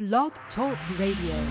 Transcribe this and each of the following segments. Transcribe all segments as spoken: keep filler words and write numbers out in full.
Blog Talk Radio.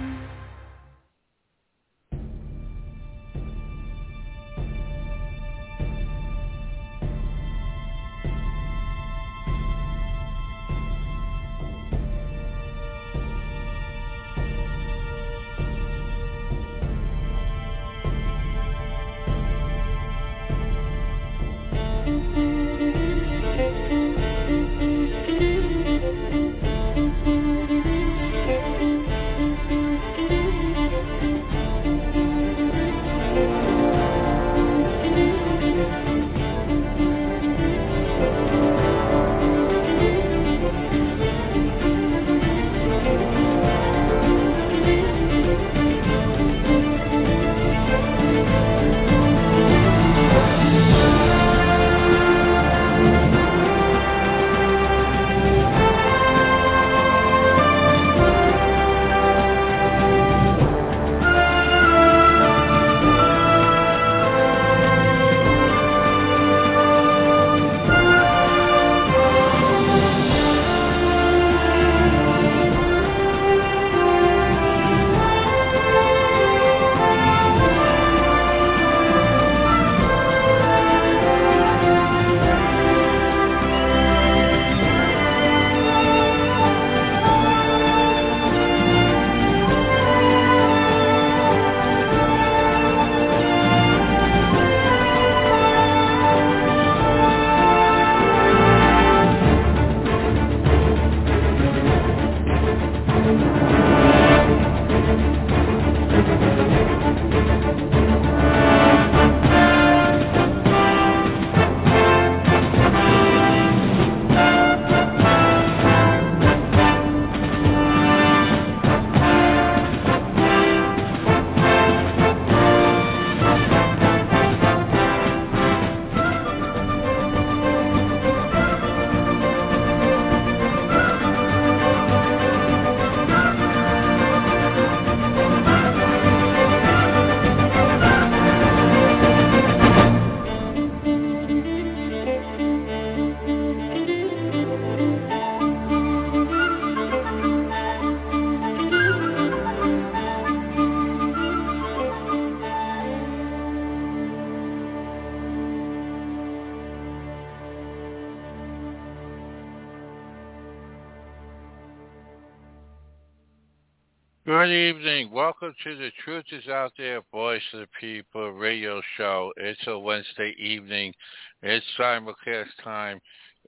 Good evening. Welcome to the Truth is Out There, Voice of the People radio show. It's a Wednesday evening. It's simulcast time.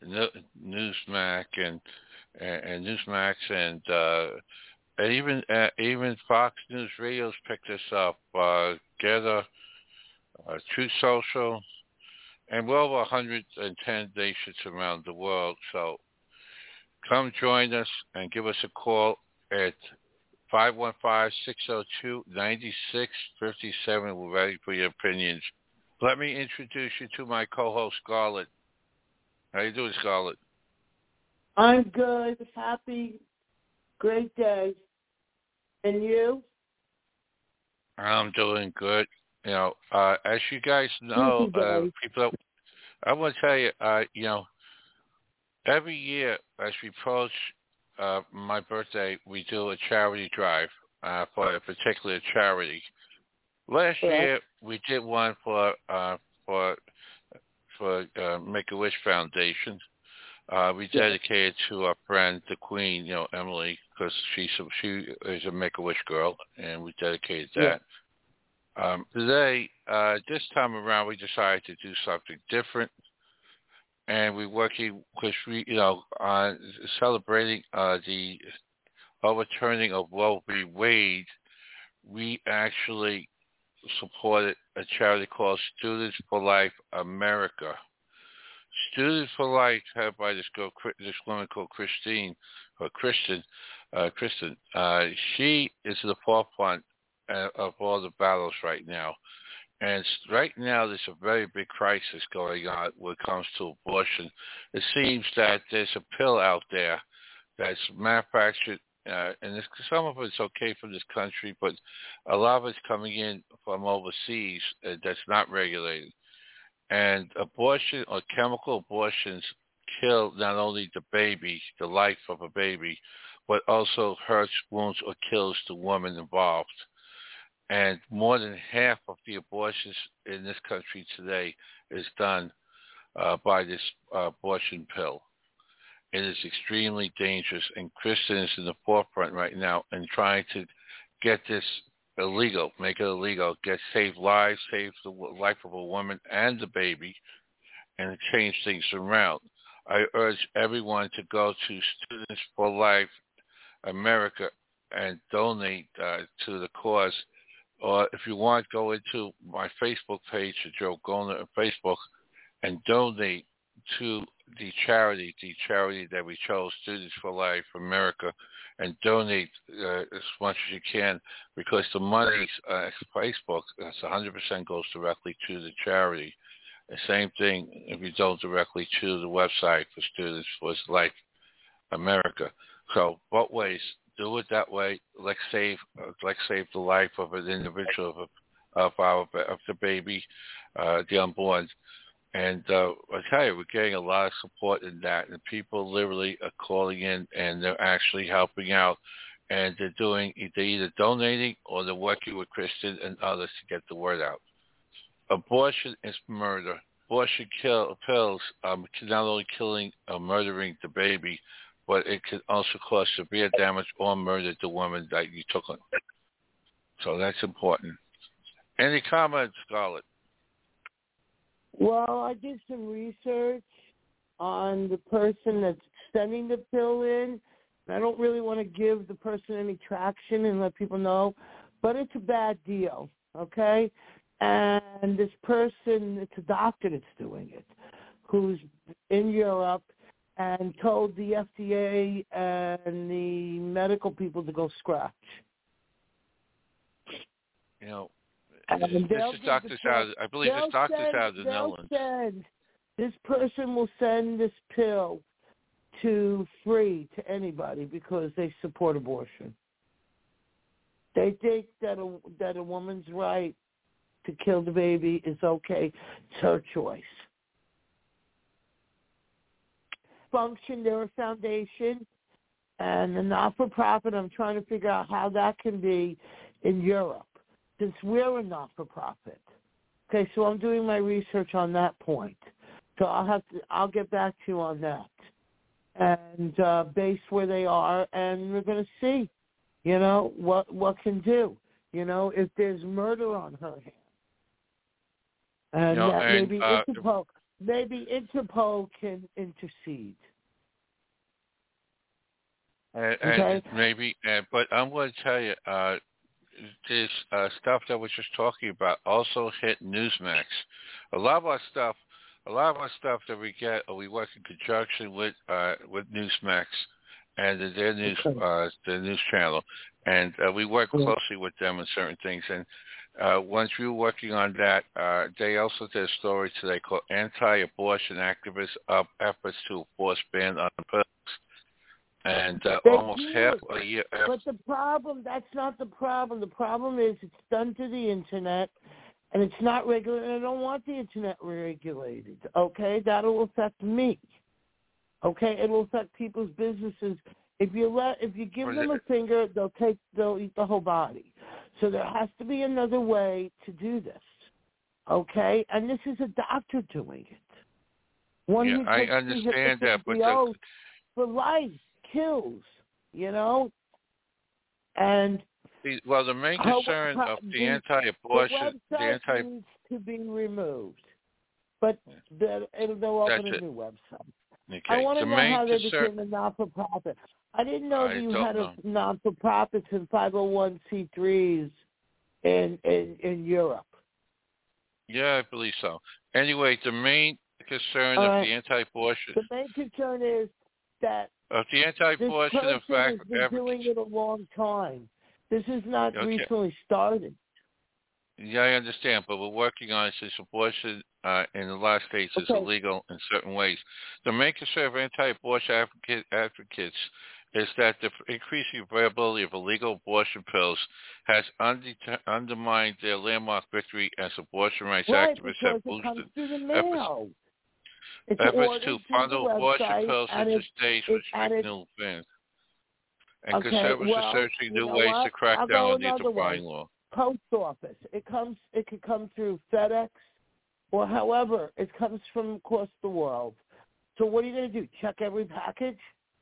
Newsmax and and Newsmax and uh, and even uh, even Fox News Radio's picked this up. Uh, Gather, uh, Truth Social, and well over one hundred ten nations around the world. So come join us and give us a call at five one five, six zero two, nine six five seven. We're ready for your opinions. Let me introduce you to my co-host, Scarlett. How you doing, Scarlett? I'm good. Happy. Great day. And you? I'm doing good. You know, uh, as you guys know, uh, people, I want to tell you, uh, you know, every year as we approach Uh, my birthday, we do a charity drive uh, for a particular charity. Last yeah. year, we did one for uh, for for uh, Make-A-Wish Foundation. Uh, we dedicated yeah. to our friend, the Queen, you know, Emily, because she's a, she is a Make-A-Wish girl, and we dedicated that. Yeah. Um, today, uh, this time around, we decided to do something different. And we're working, because we, you know, on celebrating uh, the overturning of Roe v. Wade, we actually supported a charity called Students for Life America. Students for Life, had by this girl, this woman called Christine, or Kristen, uh, Kristen. Uh, she is the forefront uh, of all the battles right now. And right now, there's a very big crisis going on when it comes to abortion. It seems that there's a pill out there that's manufactured, uh, and this, some of it's okay from this country, but a lot of it's coming in from overseas uh, that's not regulated. And abortion or chemical abortions kill not only the baby, the life of a baby, but also hurts, wounds, or kills the woman involved. And more than half of the abortions in this country today is done uh, by this uh, abortion pill. It is extremely dangerous, and Kristen is in the forefront right now in trying to get this illegal, make it illegal, get save lives, save the life of a woman and the baby, and change things around. I urge everyone to go to Students for Life America and donate uh, to the cause. Or if you want, go into my Facebook page, Joe Golner on Facebook, and donate to the charity, the charity that we chose, Students for Life America, and donate uh, as much as you can, because the money, uh, Facebook, that's one hundred percent goes directly to the charity. The same thing if you don't directly to the website for Students for Life America. So both ways, do it that way. Let's save, uh, let's save the life of an individual, of, of our of the baby, uh, the unborn. And uh, I tell you, we're getting a lot of support in that, and people literally are calling in, and they're actually helping out, and they're doing, they're either donating or they're working with Kristen and others to get the word out. Abortion is murder. Abortion kill, pills um, can not only killing or murdering the baby, but it can also cause severe damage or murder the woman that you took on. So that's important. Any comments, Scarlett? Well, I did some research on the person that's sending the pill in. I don't really want to give the person any traction and let people know, but it's a bad deal, okay? And this person, it's a doctor that's doing it, who's in Europe and told the F D A and the medical people to go scratch. You know, And this is Doctor South. I believe it's Doctor South of the Netherlands. Send, this person will send this pill to free to anybody because they support abortion. They think that a, that a woman's right to kill the baby is okay. It's her choice. Function, they're a foundation, and a not-for-profit. I'm trying to figure out how that can be in Europe, since we're a not-for-profit. Okay, so I'm doing my research on that point. So I'll have to, I'll get back to you on that, and uh, base where they are, and we're going to see, you know, what what can do. You know, if there's murder on her hands. And you know, that and, maybe uh, Interpol, maybe Interpol can intercede. And, okay. and maybe, uh, but I'm going to tell you, uh, this uh, stuff that we're just talking about also hit Newsmax. A lot of our stuff, a lot of our stuff that we get, or we work in conjunction with uh, with Newsmax and their news, Okay. uh, their news channel, and uh, we work closely with them on certain things. And uh, once we were working on that, uh, they also did a story today called "Anti-Abortion Activists Up Efforts to Enforce Ban on Pills." And uh, almost do, half a year after. But the problem, that's not the problem. The problem is it's done to the Internet, and it's not regulated. And I don't want the Internet regulated, okay? That'll affect me, okay? It'll affect people's businesses. If you let, if you give them a finger, they'll take, they'll eat the whole body. So there has to be another way to do this, okay? And this is a doctor doing it. One yeah, who I takes understand the that, but the, for life. Kills, you know, and the, well, the main concern how, how, of the, the anti-abortion, the, the anti needs to be removed, but the, it'll, they'll open a new website. Okay. I want to the know how they concern, became a non-for-profit. I didn't know I you had know. a non-for-profits and five oh one c threes in, in in Europe. Yeah, I believe so. Anyway, the main concern All of right. the anti-abortion, the main concern is that. Of the anti-abortion, this in fact, has been doing it a long time. This is not okay. recently started. Yeah, I understand, but we're working on it since abortion uh, in the last states is okay. illegal in certain ways. The main concern of anti-abortion advocate, advocates is that the increasing availability of illegal abortion pills has under, undermined their landmark victory as abortion rights right, activists because have it boosted comes through the mail. efforts, efforts to fund abortion pills into states with strict new bans. And okay, conservatives well, are searching new you know ways what? to crack I'll down go on the another anti-buying way. law. Post office. It comes. It could come through FedEx, or however it comes from across the world. So what are you going to do? Check every package?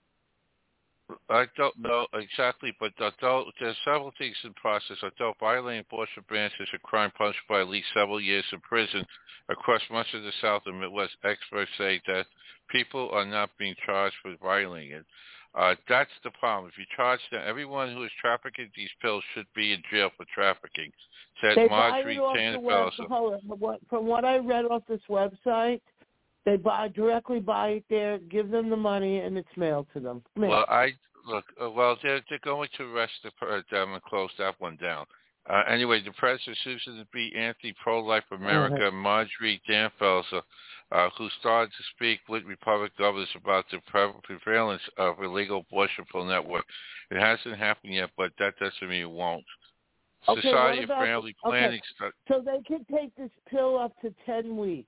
I don't know exactly, but although there's several things in process. Although violating abortion bans is a crime punished by at least several years in prison across much of the South and Midwest, experts say that people are not being charged for violating it. Uh, that's the problem. If you charge them, everyone who is trafficking these pills should be in jail for trafficking, said They Marjorie buy it off the web. Tannefelser. Hold on. What- From what I read off this website, they buy directly buy it there, give them the money, and it's mailed to them. Mailed. Well, I look. Uh, well, they're they're going to arrest the, uh, them and close that one down. Uh, anyway, the president, Susan B. Anthony, Pro-Life America, uh-huh. Marjorie Tannefelser, uh, who started to speak with Republican governors about the pre- prevalence of illegal abortion pill network. It hasn't happened yet, but that doesn't mean it won't. Okay, Society what about of Family the, Planning. okay. Stu- so they can take this pill up to ten weeks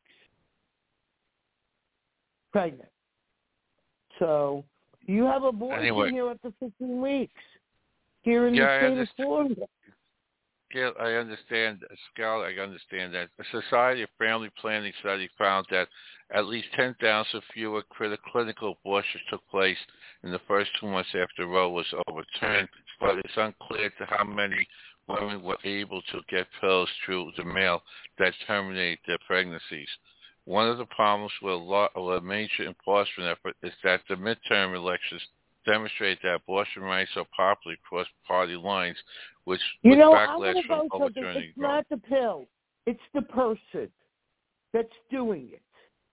pregnant. So you have abortion anyway, here up to fifteen weeks here in yeah, the state of Florida. Yeah, I understand, Scal, I understand that. The Society of Family Planning study found that at least ten thousand fewer clinical abortions took place in the first two months after Roe was overturned, but it's unclear to how many women were able to get pills through the mail that terminated their pregnancies. One of the problems with a, lot, with a major enforcement effort is that the midterm elections demonstrate that abortion rights are popular across party lines, which you know, backlash I'm from go something. overturning It's not the pill; it's the person that's doing it.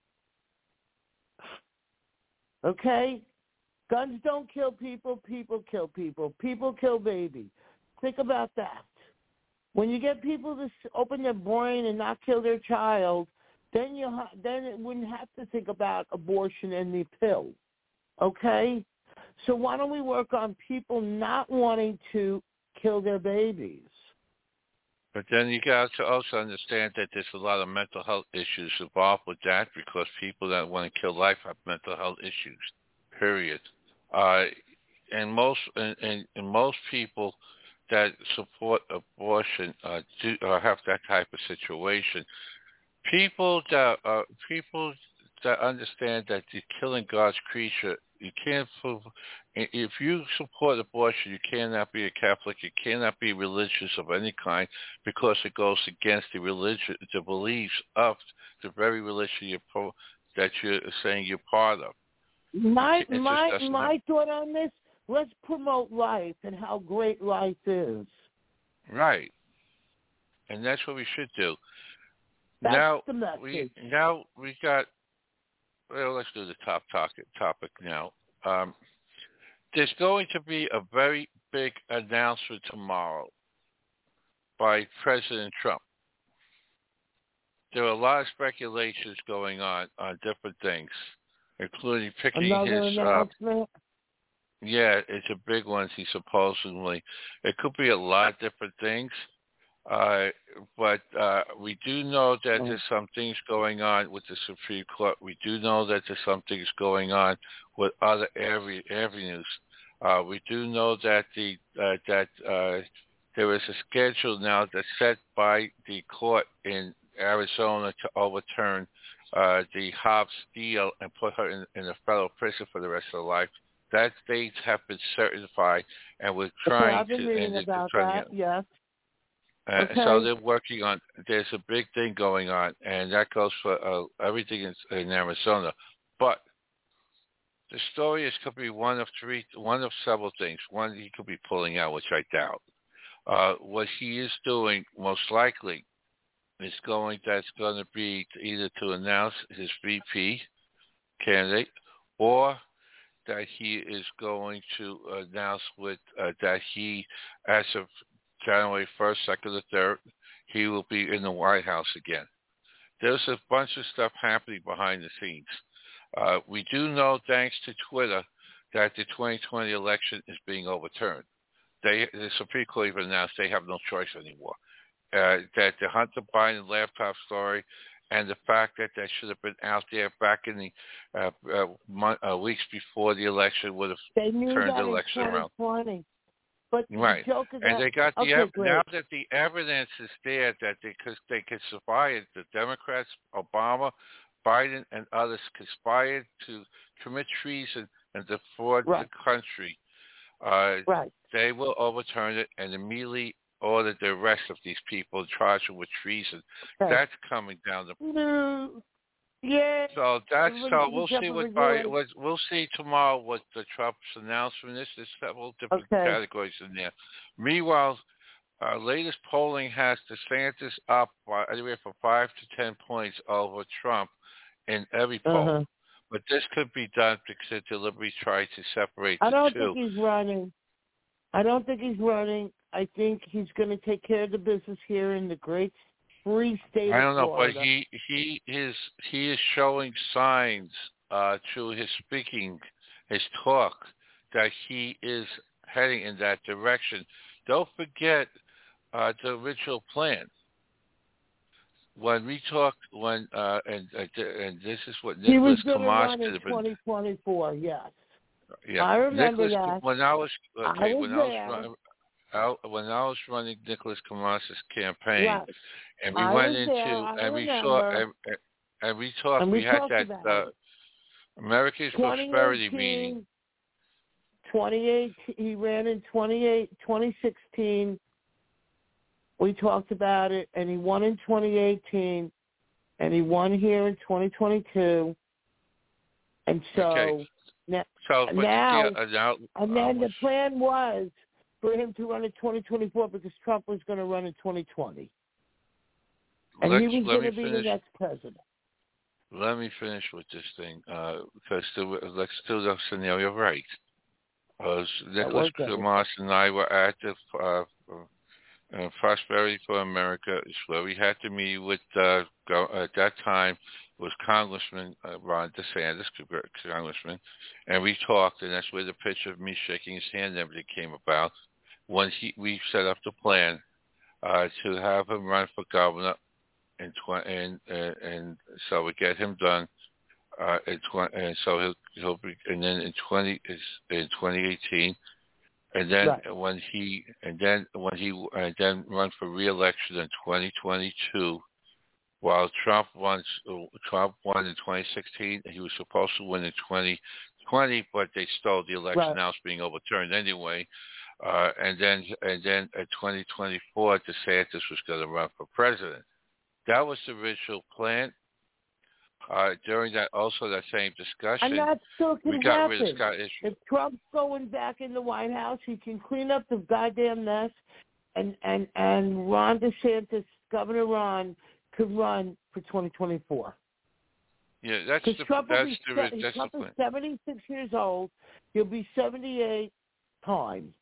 Okay, guns don't kill people; people kill people. People kill babies. Think about that. When you get people to open their brain and not kill their child, then you ha- then it wouldn't have to think about abortion and the pill. Okay. So why don't we work on people not wanting to kill their babies? But then you got to also understand that there's a lot of mental health issues involved with that because people that want to kill life have mental health issues, period. Uh, and most and, and, and most people that support abortion uh, do uh, have that type of situation. People that uh, people that understand that you're killing God's creature. You can't. If you support abortion, you cannot be a Catholic. You cannot be religious of any kind because it goes against the religion, the beliefs of the very religion you're pro, that you're saying you're part of. My my my thought on this: let's promote life and how great life is. Right, and that's what we should do. That's now the message. we now we got. Well, let's do the top topic, topic now. Um, there's going to be a very big announcement tomorrow by President Trump. There are a lot of speculations going on on different things, including picking Another his... announcement? Uh, yeah, it's a big one, he supposedly. It could be a lot of different things. Uh, but uh, we do know that there's some things going on with the Supreme Court. We do know that there's some things going on with other avenues. Uh, we do know that the uh, that uh, there is a schedule now that's set by the court in Arizona to overturn uh, the Hobbs deal and put her in, in a federal prison for the rest of her life. That dates have been certified, and we're trying okay, I've been to reading end about it. that. Yes. Uh, okay. So they're working on. There's a big thing going on, and that goes for uh, everything in, in Arizona. But the story is could be one of three, one of several things. One, he could be pulling out, which I doubt. Uh, what he is doing, most likely, is going. That's going to be to either to announce his V P candidate, or that he is going to announce with uh, that he, as of January first, second, or third, he will be in the White House again. There's a bunch of stuff happening behind the scenes. Uh, we do know, thanks to Twitter, that the twenty twenty election is being overturned. They, the Supreme Court even announced they have no choice anymore. Uh, that the Hunter Biden laptop story and the fact that they should have been out there back in the uh, uh, month, uh, weeks before the election would have They knew turned that the in election twenty twenty. around. But Right, the joke is and that, they got the okay, ev- great. now that the evidence is there that they cause they conspired, the Democrats, Obama, Biden, and others conspired to commit treason and defraud Right. the country. Uh, Right. They will overturn it and immediately order the arrest of these people and charge them with treason. Okay. That's coming down the. No. Yeah. So that's Everybody so should we'll be see what, jumping Biden, for what we'll see tomorrow what the Trump's announcement is. There's several different Okay. categories in there. Meanwhile, uh, latest polling has DeSantis up by anywhere from five to ten points over Trump in every poll. Uh-huh. But this could be done because the Liberals try to separate I the don't two. think he's running. I don't think he's running. I think he's going to take care of the business here in the great free state I don't of know, Florida. but he he is he is showing signs uh, through his speaking, his talk, that he is heading in that direction. Don't forget uh, the original plan. When we talked, when uh, and uh, and this is what he was Nicholas going to Kamas run in could have been. twenty twenty-four, yes. Yeah, I remember Nicholas, that. when I was okay, I was when I was there. run, I, when I was running Nicholas Kamas's campaign, Right. and we I went was into there. I and we remember. saw and, and we talked. And we, we had talked that about uh, it. America's Prosperity meeting. twenty eighteen, he ran in twenty-eight, twenty sixteen. We talked about it, and he won in twenty eighteen, and he won here in twenty twenty-two. And so Okay. now, So, but now, yeah, uh, now and then uh, the plan was for him to run in twenty twenty-four because Trump was going to run in twenty twenty. And let's, he was let going me to be finish. the next president. Let me finish with this thing, uh, because the, let's do the scenario right. Uh, Nicholas Kamas and I were at the uh, uh, Prosperity for America, is where we had to meet with, uh, go, at that time, was Congressman uh, Ron DeSantis, Congressman, and we talked, and that's where the picture of me shaking his hand and everything came about. When he, we set up the plan uh, to have him run for governor, and tw- and, uh, and so we get him done. Uh, in tw- and so he'll he'll be, and then in twenty is in twenty eighteen, and then Right. when he and then when he and then run for re-election in twenty twenty-two, while Trump won Trump won in twenty sixteen, he was supposed to win in twenty twenty, but they stole the election. Right. Now it's being overturned anyway. Uh, and then and then at twenty twenty-four, DeSantis was going to run for president. That was the original plan. Uh, during that, also that same discussion, And that still can we got happen. rid of Scott Israel. If Trump's going back in the White House, he can clean up the goddamn mess, and and and Ron DeSantis, Governor Ron, could run for twenty twenty-four. Yeah, that's Because the Trump will that's be the se- that's Trump the is plan. seventy-six years old. He'll be seventy-eight times.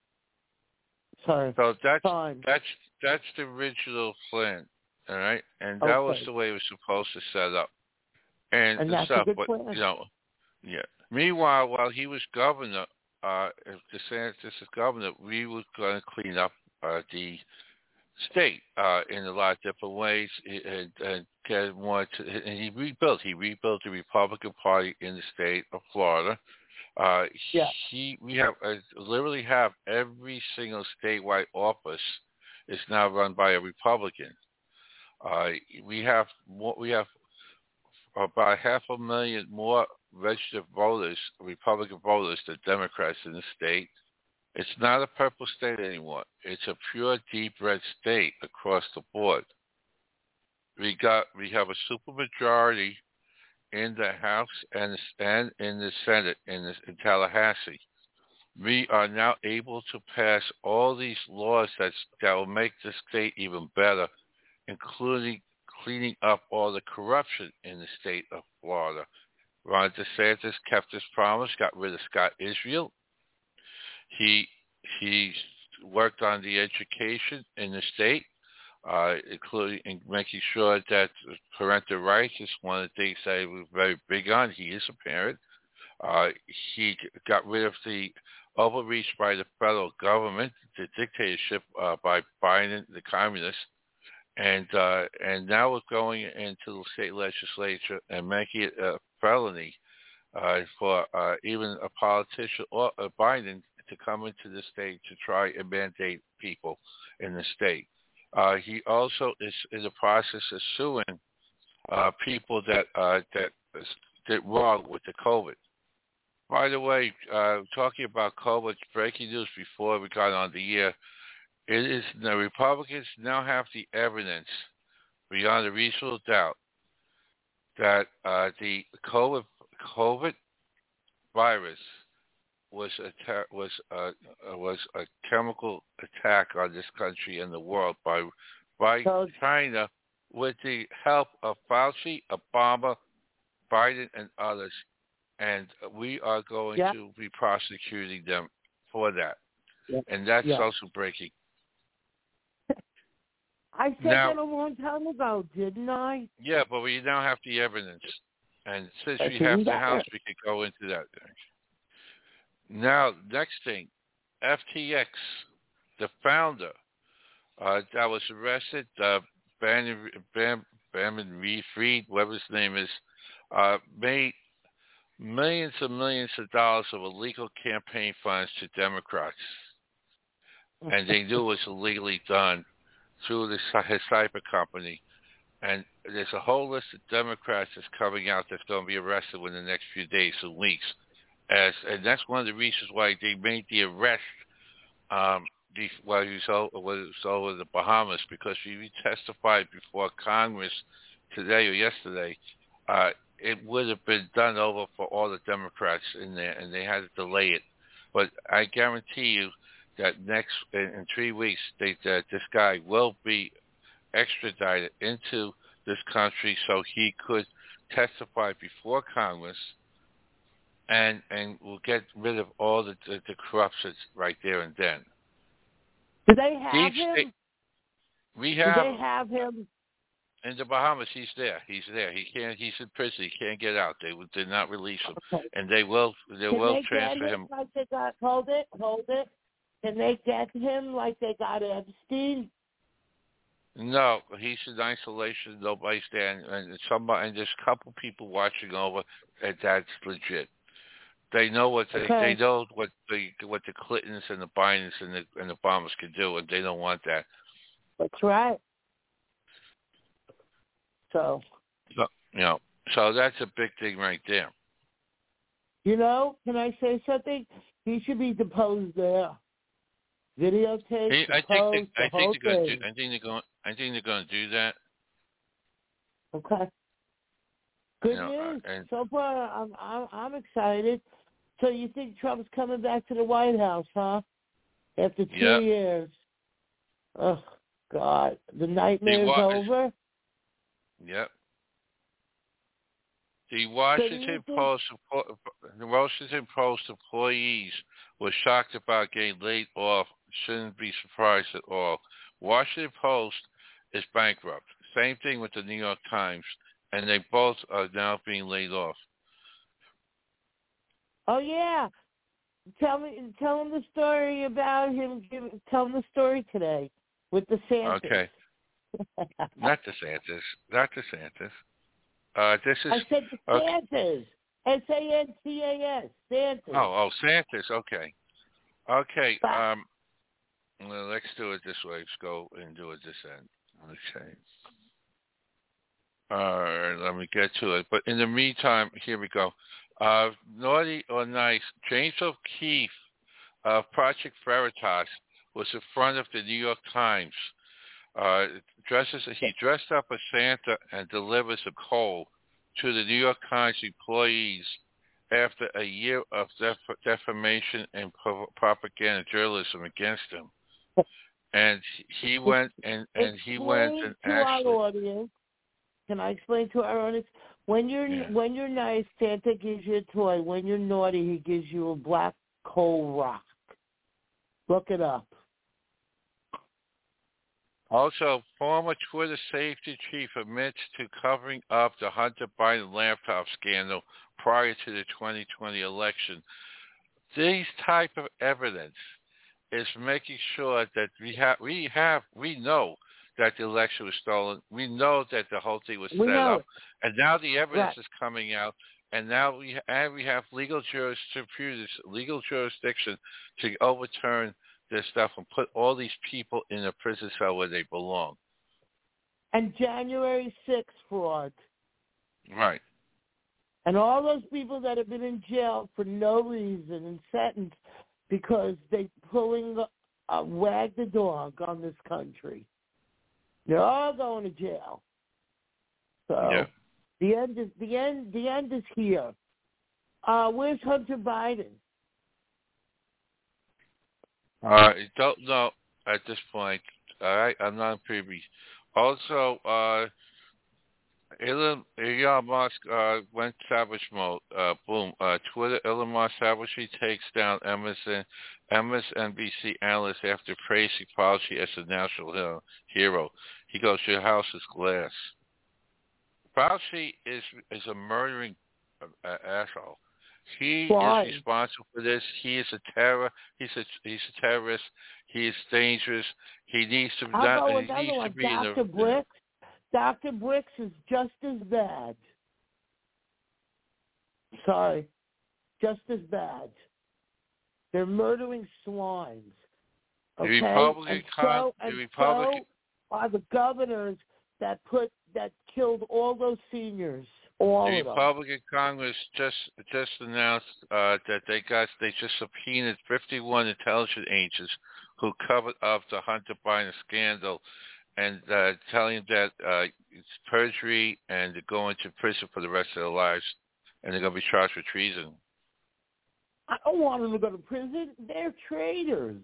Sorry, So that's times. that's that's the original plan, all right, and that was Okay. the way it was supposed to set up, and, And that's a stuff. good But plan. you know, yeah. Meanwhile, while he was governor, uh, if DeSantis is governor, we were going to clean up uh, the state uh, in a lot of different ways, and, and get more. To, and he rebuilt. He rebuilt the Republican Party in the state of Florida. Uh, Yeah. He, we have uh, literally have every single statewide office is now run by a Republican. Uh, we have more, we have about half a million more registered voters, Republican voters, than Democrats in the state. It's not a purple state anymore. It's a pure deep red state across the board. We got we have a supermajority in the House and and in the Senate in, the, in Tallahassee. We are now able to pass all these laws that's, that will make the state even better, including cleaning up all the corruption in the state of Florida. Ron DeSantis kept his promise, got rid of Scott Israel. He he worked on the education in the state, uh, including in making sure that parental rights is one of the things that he was very big on. He is a parent. Uh, he got rid of the overreach by the federal government, the dictatorship uh, by Biden, the communists, and uh, and now we're going into the state legislature and making it a felony uh, for uh, even a politician or uh, Biden to come into the state to try and mandate people in the state. Uh, he also is in the process of suing uh, people that uh, that did wrong with the COVID. By the way, uh, talking about COVID, breaking news before we got on the air, it is the Republicans now have the evidence beyond a reasonable doubt that uh, the COVID COVID virus was a ter- was a uh, was a chemical attack on this country and the world by by So, China with the help of Fauci, Obama, Biden, and others, and we are going yeah, to be prosecuting them for that, yeah, and that's yeah. also breaking. I said Now, that a long time ago, didn't I? yeah, but we now have the evidence, and since That's we what have we the got. House, we could go into that. Now, next thing, F T X, the founder uh, that was arrested, uh, Bam, Bam, Bam Reed, Freed, whatever his name is, uh, made millions and millions of dollars of illegal campaign funds to Democrats, and they knew it was illegally done through this, his cyber company. And there's a whole list of Democrats that's coming out that's going to be arrested within the next few days and weeks. As and that's one of the reasons why they made the arrest um, the, while he was over, was over the Bahamas, because he testified before Congress today or yesterday. Uh, it would have been done over for all the Democrats in there, and they had to delay it. But I guarantee you that next in, in three weeks, they, that this guy will be extradited into this country so he could testify before Congress, and and we'll get rid of all the the, the corruption right there and then. Do they have Deep him? State, we Do have they have him? in the Bahamas. He's there. He's there. He can't. He's in prison. He can't get out. They did not release him, Okay. and they will. They Can will they transfer get him. him like they got? Hold it, hold it. Can they get him like they got Epstein? No, he's in isolation. Nobody's there, and, and somebody, and there's a couple people watching over, and that's legit. They know what they Okay. they know what the what the Clintons and the Bidens and the and the Obamas can do, and they don't want that. That's right. So, So, you know, so that's a big thing right there. you know, can I say something? He should be deposed there. Videotape, He, I think deposed, they, I the think whole they're going to thing. do. I think they're going. I think they're going to do that. Okay. Good You know, uh, news. and So far, I'm, I'm I'm excited. So you think Trump's coming back to the White House, huh? After two yeah, years. Oh God, the the nightmare's wa- over. Yep. The So do Washington you think? Post, the Washington Post employees were shocked about getting laid off. Shouldn't be surprised at all. Washington Post is bankrupt. Same thing with the New York Times, and they both are now being laid off. Oh yeah. Tell me, tell him the story about him. Give, tell him the story today with the Santas. Okay, not DeSantis, not DeSantis. Uh, this is I said the okay. Santas. S A N T A S. Santas. Oh, oh, Santis. Okay, okay. Stop. Um, well, let's do it this way. Let's go and do it this end. Okay. All right, let me get to it. But in the meantime, here we go. Uh, naughty or nice, James O'Keefe of Project Veritas was in front of the New York Times. Uh, dresses he dressed up as Santa and delivers a coal to the New York Times employees after a year of def- defamation and pro- propaganda journalism against him. And he went and, and he went and Explain to actually. our audience. Can I explain to our audience? When you're Yeah. when you're nice, Santa gives you a toy. When you're naughty, he gives you a black coal rock. Look it up. Also, former Twitter safety chief admits to covering up the Hunter Biden laptop scandal prior to the twenty twenty election. These type of evidence is making sure that we have, we have, we know that the election was stolen. We know that the whole thing was We set know up, it. and now the evidence Right. is coming out. And now we and we have legal jurisdiction, legal jurisdiction to overturn this stuff and put all these people in a prison cell where they belong. And January sixth fraud. Right. And all those people that have been in jail for no reason and sentenced because they pulling a wag the dog on this country. They're all going to jail. So Yeah. the end is the end. The end is here. Uh, where's Hunter Biden? I don't know at this point. All right, I'm not privy. Also, uh, Elon, Elon Musk uh, went savage mode. Uh, boom. Uh, Twitter, Elon Musk savagely takes down M S N, M S N B C analyst after praising Fauci as a national hero. He goes, your house is glass. Fauci is is a murdering uh, asshole. He Why? is responsible for this. He is a terror. He's a he's a terrorist. He is dangerous. He needs to How not, about he another needs one? to be in the. Doctor Bricks. Doctor Bricks is just as bad. Sorry, just as bad. They're murdering swines. Okay? The Republican and con- so, the and Republican so are the governors that put that killed all those seniors. All The of them. Republican Congress just just announced uh, that they got they just subpoenaed fifty-one intelligence agents who covered up the Hunter Biden scandal, and uh, telling that uh, it's perjury and they're going to prison for the rest of their lives, and they're going to be charged with treason. I don't want them to go to prison. They're traitors.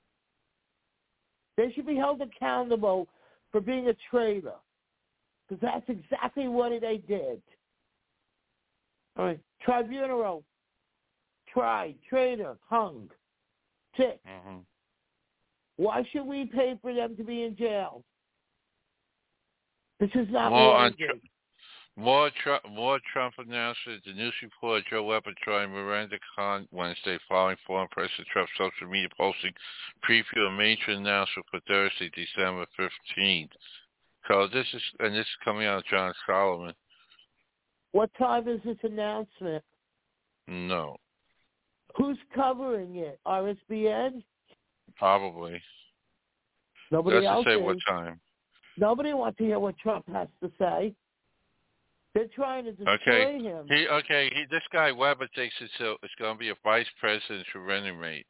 They should be held accountable for being a traitor, because that's exactly what they did. All right. Tribunal, tried, traitor, hung, tick. Mm-hmm. Why should we pay for them to be in jail? This is not More on Watergate. Tr- more, Trump, more Trump announcers. The news report: Joe Weber trying Miranda Khan Wednesday, following foreign President Trump's social media posting preview a major announcement for Thursday, December fifteenth. So this is and this is coming out of John Solomon. What time is this announcement? No, Who's covering it? R S B N? probably. Nobody Doesn't else say is. what time. Nobody wants to hear what Trump has to say. They're trying to destroy Okay. him. He okay. He this guy Weber thinks it's a, it's going to be a vice presidential running mate.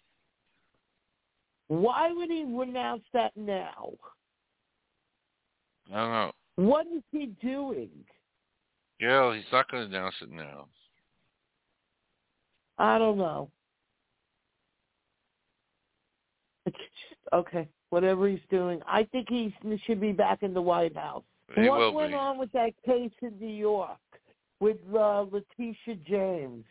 Why would he renounce that now? I don't know. What is he doing? Yeah, he's not going to announce it now. I don't know. It's just, okay, whatever he's doing. I think he should be back in the White House. He what will went be. on with that case in New York with uh, Letitia James?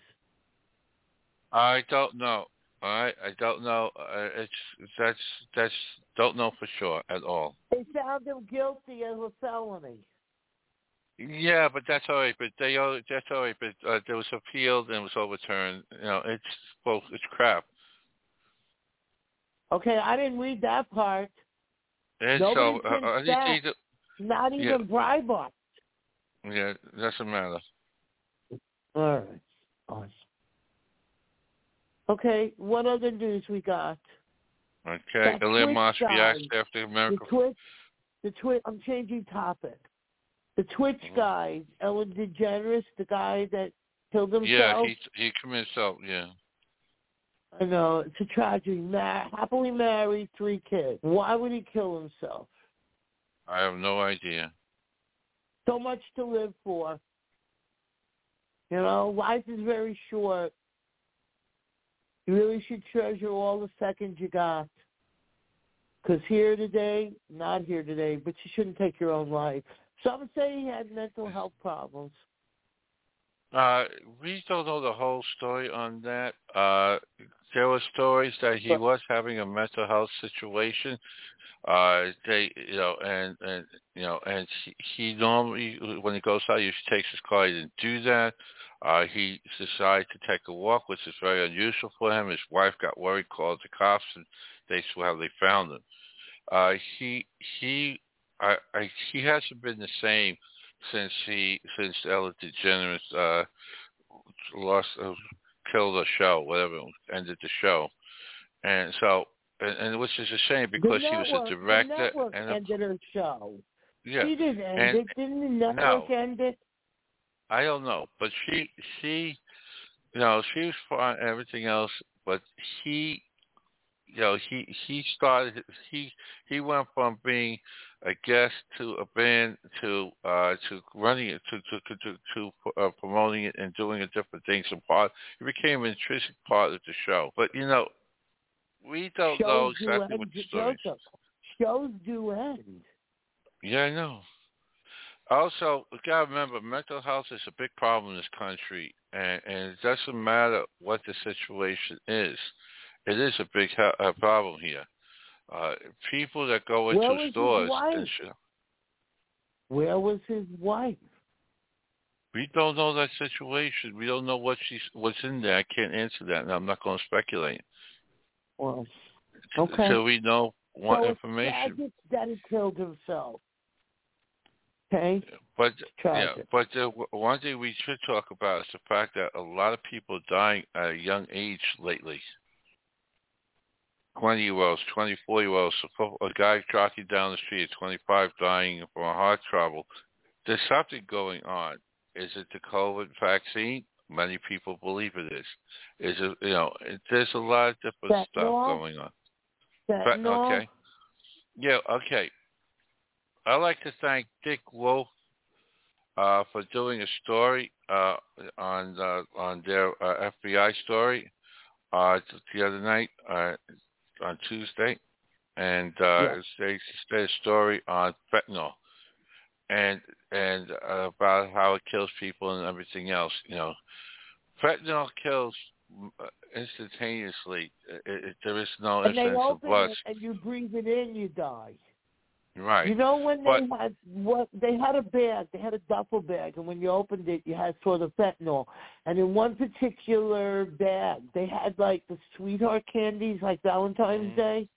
I don't know. All right, I don't know. Uh, it's that's that's don't know for sure at all. They found him guilty of a felony. Yeah, but that's all right. But they all that's all right. But uh, there was appealed and it was overturned. You know, it's well, it's crap. Okay, I didn't read that part. And Nobody so uh, thinks uh, that. anything that, Not even yeah. Breitbart. Yeah, doesn't matter. All right. Awesome. Okay, what other news we got? Okay, That Elon Twitch Musk guy. reacts after The America. Twitch, the Twitch. I'm changing topic. The Twitch Mhm. guy, Ellen DeGeneres, the guy that killed himself. Yeah, he he committed self. Yeah. I know it's a tragedy. Ma- happily married, three kids. Why would he kill himself? I have no idea. So much to live for. You know, life is very short. You really should treasure all the seconds you got. Because here today, not here today, but you shouldn't take your own life. Some say he had mental health problems. Uh, we don't know the whole story on that. Uh, there were stories that he was having a mental health situation. Uh, they, you know, and and you know, and he, he normally when he goes out, he usually takes his car. He didn't do that. Uh, he decided to take a walk, which is very unusual for him. His wife got worried, called the cops, and they saw how they found him. Uh, he he I, I he hasn't been the same since he since Ellen DeGeneres uh lost uh, killed the show, whatever, ended the show, and so and, and which is a shame The because he was a network, the director network and a, ended her show. yeah, She didn't end and it. Didn't the network no, end it? I don't know, but she she you know she was fine and everything else, but he you know, he he started he he went from being a guest to a band to uh to running it to to to, to uh, promoting it and doing a different things and part. He became an intrinsic part of the show. But you know, we don't know Shows do exactly what end, the story is. Joseph. Shows do end. Yeah, I know. Also, we gotta remember, mental health is a big problem in this country, and, and it doesn't matter what the situation is. It is a big he- uh, problem here. Uh, people that go Where into was his stores and wife? shit. Where was his wife? We don't know that situation. We don't know what she's what's in there. I can't answer that, and I'm not going to speculate Well, okay. until we know what So it's information. tragic that he killed himself. Okay? But Tragic. yeah, but the one thing we should talk about is the fact that a lot of people are dying at a young age lately. twenty-year-olds, twenty-four-year-olds, a guy jockeying down the street at twenty-five dying from a heart trouble. There's something going on. Is it the COVID vaccine? Many people believe it is. Is it, you know, it, there's a lot of different Fentanyl? stuff going on. But, Fentanyl? okay. Yeah, okay. I'd like to thank Dick Wolf uh, for doing a story uh, on uh, on their uh, F B I story uh, the other night uh, on Tuesday. And uh, Yes. they did a story on fentanyl and and uh, about how it kills people and everything else. You know, fentanyl kills instantaneously. It, it, there is no And they instance of open blood. it and you breathe it in, you die. Right. You know when but, they had what they had a bag, they had a duffel bag, and when you opened it, you had saw the fentanyl. And in one particular bag, they had like the sweetheart candies, like Valentine's mm-hmm. Day.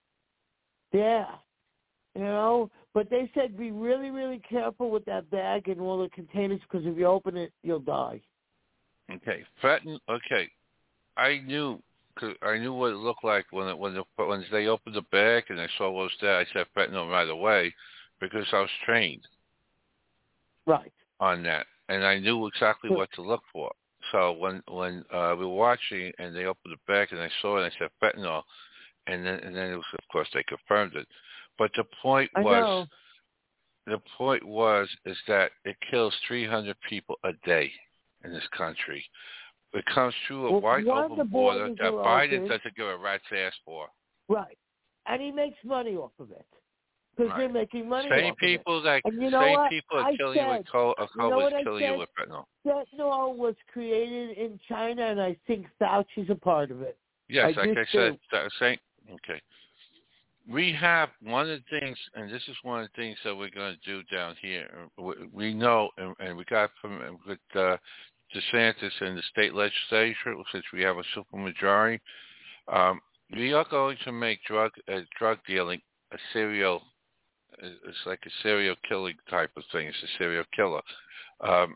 Yeah, you know. But they said be really, really careful with that bag and all the containers because if you open it, you'll die. Okay, fentanyl. Okay, I knew. Cause I knew what it looked like when it, when the, when they opened the bag and I saw what was there. I said fentanyl right away because I was trained. Right. On that, and I knew exactly what to look for. So when when uh, we were watching and they opened the bag and I saw it, and I said fentanyl, and then and then it was, of course they confirmed it. But the point I was, know. the point was is that it kills three hundred people a day in this country. It comes through a Well, wide one open of the border borders that are Biden open. doesn't give a rat's ass for. Right. And he makes money off of it. Because Right. they're making money Same off people of it. that And you know same what? people are I killing said, you with co- uh, you know COVID what I killing said? you with fentanyl. Fentanyl was created in China, and I think Fauci's a part of it. Yes, I like just I said, do. that same. Okay. We have one of the things, and this is one of the things that we're going to do down here. We, we know, and, and we got from with uh, DeSantis in the state legislature, since we have a supermajority, um, we are going to make drug uh, drug dealing a serial. It's like a serial killing type of thing. It's a serial killer. Um,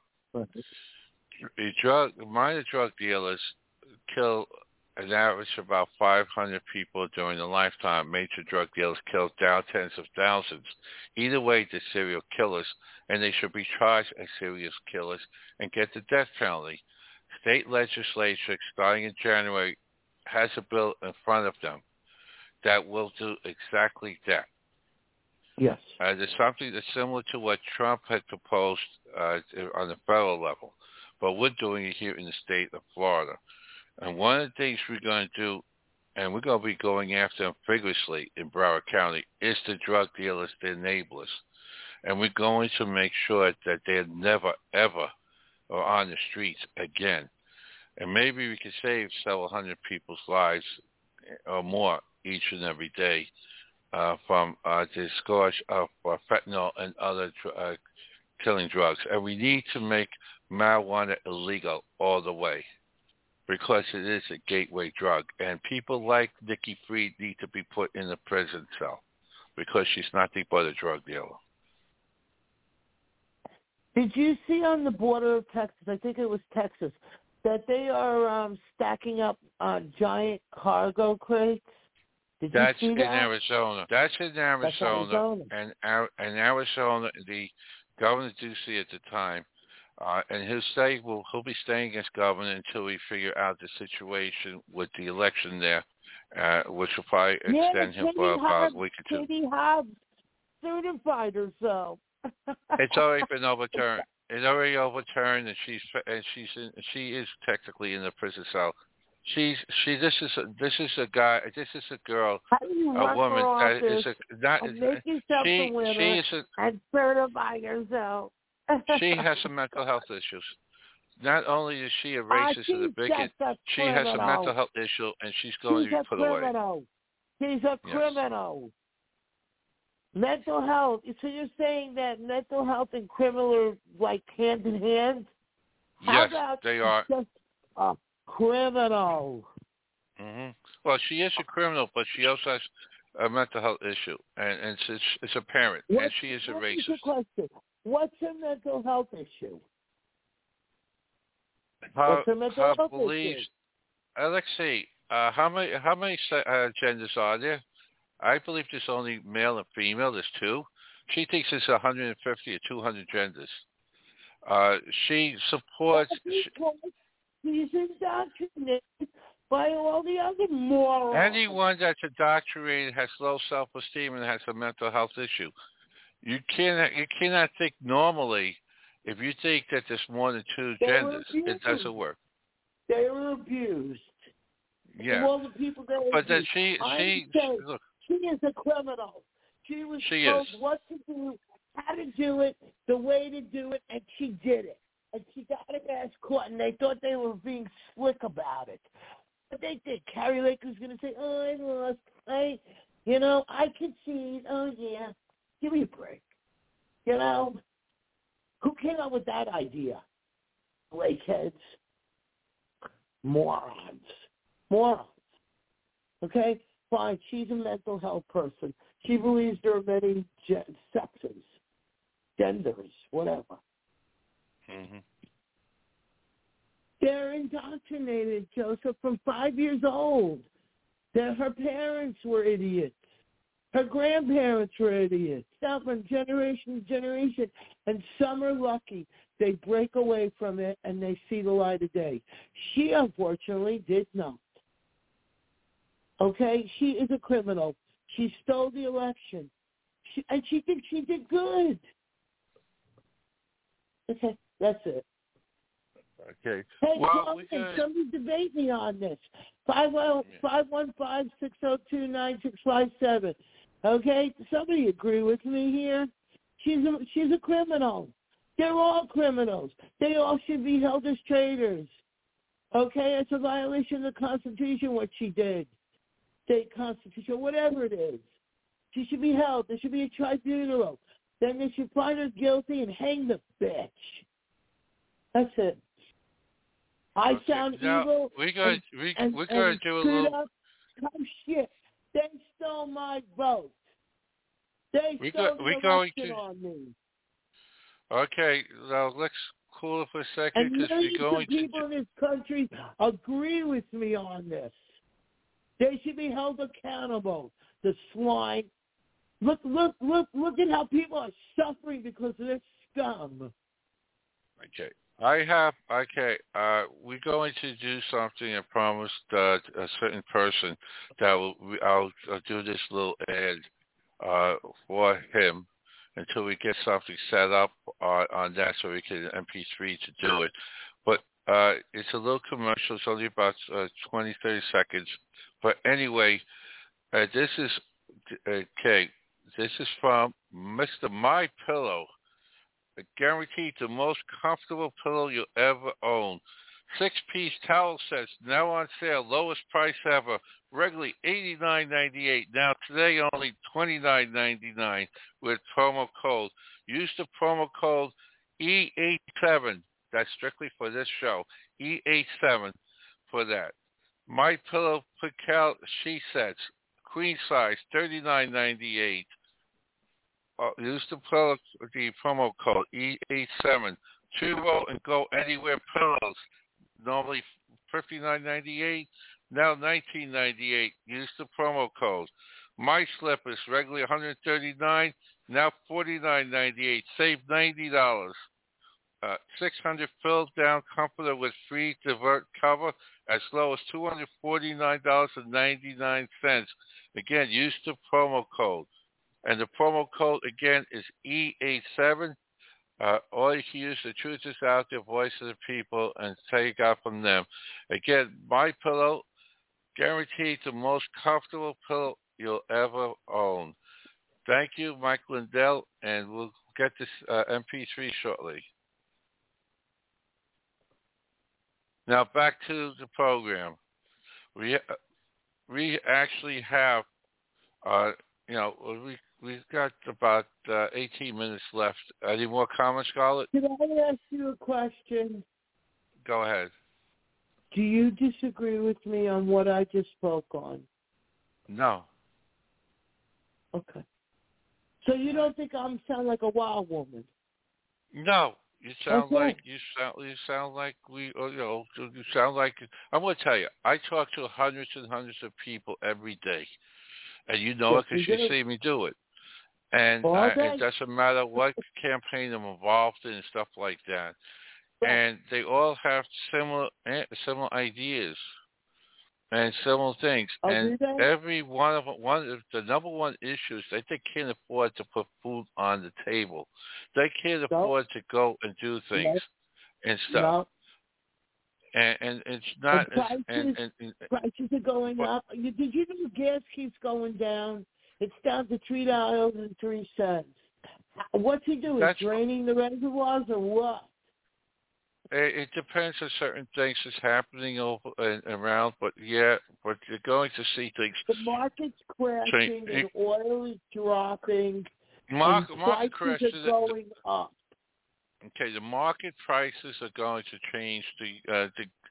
the drug minor drug dealers kill an average of about five hundred people during their lifetime. Major drug dealers kill down tens of thousands. Either way, they're serial killers, and they should be charged as serial killers and get the death penalty. State legislature, starting in January, has a bill in front of them that will do exactly that. Yes. Uh, there's something that's similar to what Trump had proposed uh, on the federal level, but we're doing it here in the state of Florida. And one of the things we're going to do, and we're going to be going after them vigorously in Broward County, is the drug dealers, the enablers. And we're going to make sure that they're never, ever are on the streets again. And maybe we can save several hundred people's lives or more each and every day uh, from uh, the scourge of uh, fentanyl and other uh, killing drugs. And we need to make marijuana illegal all the way, because it is a gateway drug. And people like Nikki Fried need to be put in a prison cell. because she's nothing but a drug dealer. Did you see on the border of Texas, I think it was Texas, that they are um, stacking up uh, giant cargo crates? Did That's you see in that? Arizona. That's in Arizona. That's Arizona. And in Arizona, the Governor Ducey at the time, uh, and he'll stay. Well, he'll be staying as governor until we figure out the situation with the election there, uh, which will probably yeah, extend him for about a week or two. Katie Hobbs certified herself. It's already been overturned. It's already overturned, and she's and she's in, she is technically in the prison cell. She's she. This is a, this is a guy. This is a girl, a woman that is a not. Make yourself she a winner she is a, and certify yourself. she has some mental health issues. Not only is she a racist uh, and a bigot, a she has a mental health issue, and she's going she's to be put away. Criminal. She's a yes. criminal. Mental health. So you're saying that mental health and criminal are like hand in hand? How yes, about they are. Just a criminal. Mm-hmm. Well, she is a criminal, but she also has a mental health issue, and, and it's, it's apparent, what, and she is a racist. Is question. What's her mental health issue? Her, What's her mental her health beliefs. issue? Uh, let's see. Uh, how many how many uh, genders are there? I believe there's only male and female. There's two. She thinks it's one hundred fifty or two hundred genders. Uh, she supports. She, He's indoctrinated by all the other morons. Anyone that's indoctrinated has low self-esteem and has a mental health issue. You cannot you cannot think normally if you think that there's more than two they genders. It doesn't work. They were abused. Yeah. All the people that were but then abused. she she look. She is a criminal. She was she told is. what to do, how to do it, the way to do it, and she did it. And she got her ass caught, and they thought they were being slick about it. But they did. Carrie Lake was going to say, oh, I lost. I, you know, I concede. Oh, yeah. Give me a break. You know? Who came up with that idea? Lakeheads. Morons. Morons. Okay? Fine. She's a mental health person. She believes there are many ge- sexes, genders, whatever. Mm-hmm. They're indoctrinated, Joseph, from five years old. That her parents were idiots. Her grandparents were idiots. Now from generation to generation. And some are lucky. They break away from it and they see the light of day. She, unfortunately, did not. Okay? She is a criminal. She stole the election. She, and she thinks she did good. Okay, that's it. Okay. Hey, well, John, can... somebody debate me on this. five one five, six oh two, nine six five seven. Okay? Somebody agree with me here? She's a, she's a criminal. They're all criminals. They all should be held as traitors. Okay? It's a violation of the Constitution what she did. State Constitution, whatever it is. She should be held. There should be a tribunal. Then they should find her guilty and hang the bitch. That's it. I okay. sound now, evil. We're going and, we, and, we're going to do a little. Up. Come shit. They stole my vote. They we stole go, the we're election going to, on me. Okay, now let's cool it for a second And because millions we're going of people to. in this country agree with me on this. They should be held accountable. The swine. Look, look, look, look at how people are suffering because of this scum. Okay. I have, okay, uh, we're going to do something. I promised uh, a certain person that will, I'll, I'll do this little ad uh, for him until we get something set up on, on that so we can M P three to do it. But uh, it's a little commercial. It's only about uh, twenty, thirty seconds. But anyway, uh, this is, okay, this is from Mister My Pillow. Guaranteed the most comfortable pillow you'll ever own. Six-piece towel sets now on sale, lowest price ever. Regularly eighty-nine ninety-eight. Now today only twenty-nine ninety-nine with promo code. Use the promo code E eighty-seven. That's strictly for this show. E eighty-seven for that. My Pillow Pickel sheet sets, queen size, thirty-nine ninety-eight. uh, use the, pillow, the promo code E eight seven. Chuvo and Go Anywhere Pillows. Normally fifty-nine ninety-eight, now nineteen ninety-eight. Use the promo code. My Slippers, regularly one hundred thirty-nine, now forty-nine ninety-eight. Save ninety dollars. Uh, six hundred filled down comforter with free divert cover as low as two hundred forty-nine dollars and ninety-nine cents. Again, use the promo code. And the promo code, again, is E eight seven. Uh, all you can use, the truth is out there, voice of the people, and take out from them. Again, My Pillow, guaranteed the most comfortable pillow you'll ever own. Thank you, Mike Lindell, and we'll get this uh, M P three shortly. Now back to the program. We we actually have, uh, you know, we we've got about uh, eighteen minutes left. Any more comments, Scarlett? Can I ask you a question? Go ahead. Do you disagree with me on what I just spoke on? No. Okay. So you don't think I'm sound like a wild woman? No. You sound okay. like you sound you sound like we you know you sound like I'm going to tell you. I talk to hundreds and hundreds of people every day, and you know yes, it because you, you see me do it. And I, it doesn't matter what campaign I'm involved in and stuff like that. And they all have similar similar ideas and similar things. Oh, and every one of them, one of the number one issue is that they can't afford to put food on the table. They can't nope. afford to go and do things nope. and stuff. Nope. And, and it's not. The prices, and, and, and, prices are going but, up. You, did you know gas keeps going down? It's down to three dollars and three cents. What's he doing? Is draining the reservoirs or what? It, it depends on certain things that's happening over and around, but yeah, but you're going to see things. The market's crashing and oil is dropping. Market, and market prices crashes are going the, up. Okay, the market prices are going to change. The uh,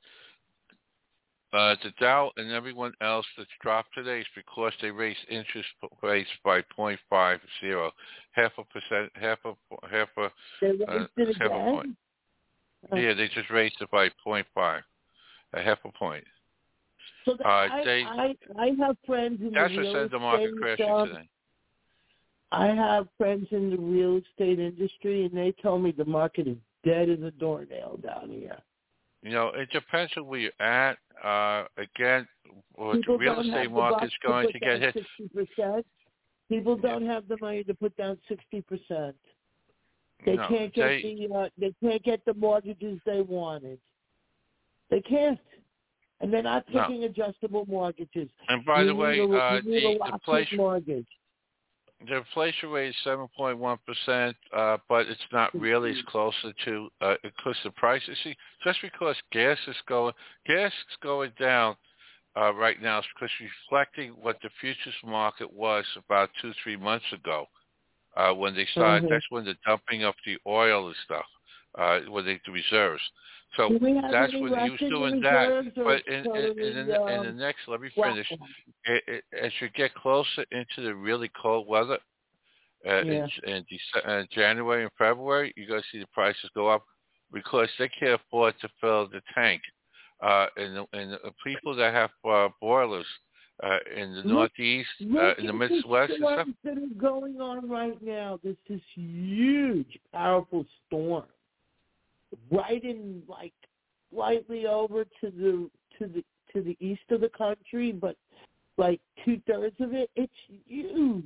the uh, the Dow and everyone else that's dropped today is because they raised interest rates by point five zero, half a percent, half a half a, they raised uh, it half again? a point. Yeah, they just raised it by point five, a half a point. So the, uh, I, they, I I have friends in that's the real what sent the market estate crashing stuff. today. I have friends in the real estate industry, and they told me the market is dead as a doornail down here. You know, it depends on where you're at. Uh, again, the real estate market's to going to get hit. sixty percent. People don't have the money to put down sixty percent. They no, can't get they, the uh, they can't get the mortgages they wanted. They can't, and they're not taking no. adjustable mortgages. And by you the way, a, uh, you the, the inflation mortgage. the inflation rate is seven point one percent, uh, but it's not really. It's closer to uh, because the prices. See, just because gas is going gas is going down uh, right now is because reflecting what the futures market was about two three months ago. Uh, when they started, mm-hmm. that's when the dumping of the oil and stuff, uh, when they the reserves. So that's when he was doing that. But in, in, in, the, in the next, let me finish. It, it, as you get closer into the really cold weather, uh, yeah. in, in December, uh, January and February, you're going to see the prices go up because they can't afford to fill the tank. Uh, and, the, and the people that have uh, boilers. Uh, in the look, Northeast, look uh, in the Midwest and stuff. that is going on right now. There's this huge, powerful storm, right in like slightly over to the to the to the east of the country, but like two thirds of it. It's huge,